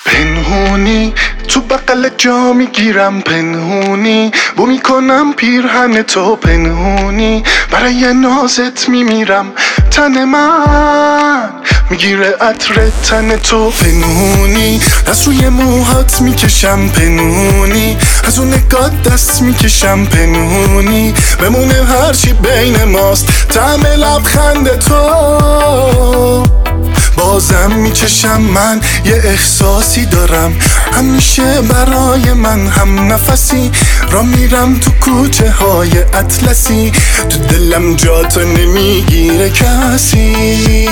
پنهونی تو بغل جا میگیرم، پنهونی بو میکنم پیرهن تو، پنهونی برای نازت میمیرم. تن من میگیره عطر تن تو، پنهونی از روی موهات میکشم، پنهونی از اون نگات دست میکشم، پنهونی بمونه هرچی بین ماست طعم لبخند تو. بازم میچشم من یه احساسی دارم، همیشه برای من هم نفسی. را میرم تو کوچه های اطلسی، تو دلم جاتو نمیگیره کسی.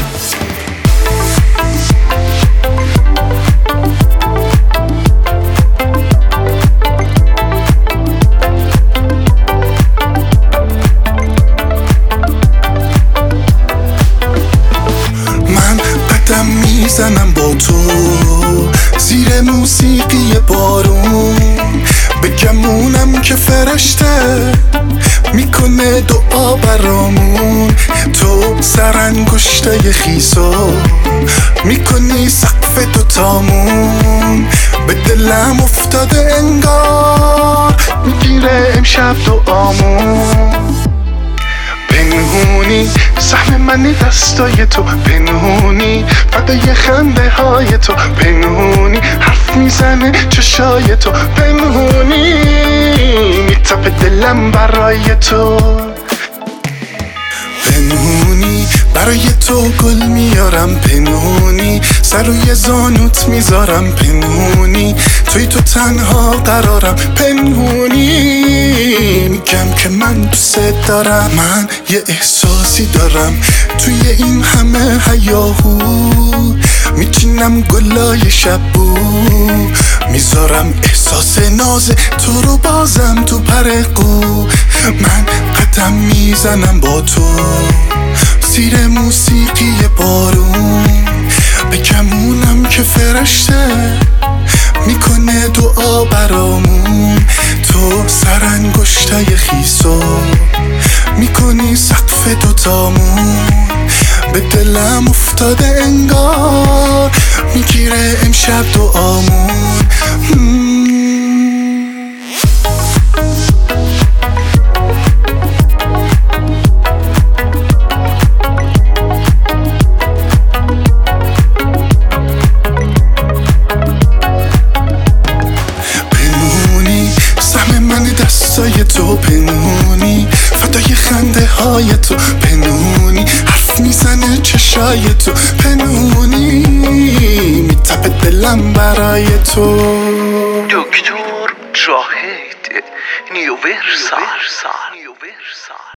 قدم میزنم با تو زیر موسیقی بارون، به گمونم که فرشته میکنه دعا برامون. تو سرانگشته خیسو میکنی سقف دوتامون، به دلم افتاده انگار میگیره امشب دعامون. پنهونی سهم من دستای تو، پنهونی فدای خنده های تو، پنهونی حرف میزنه چشای تو، پنهونی میتپه دلم برای تو. پنهونی برای تو گل میارم، پنهونی سر روی زانوت میذارم، پنهونی توی تو تنها قرارم، پنهونی میگم که من دوست دارم. من یه احساسی دارم توی این همه هیاهو، میچینم گلای شبو، میذارم احساس ناز تو رو بازم تو پرقو. من قدم میزنم با تو زیر موسیقی بارون، به گمونم که فرشته میکنه دعا برامون. تو سرانگشته خیسو میکنی سقف دوتامون، به دلم افتاده انگار میگیره امشب دعامون. دستای تو پنهونی فدای خنده های تو، پنهونی حرف میزنه چشای تو، پنهونی میتپه دلم برای تو. دکتر جاهد نیوورسال.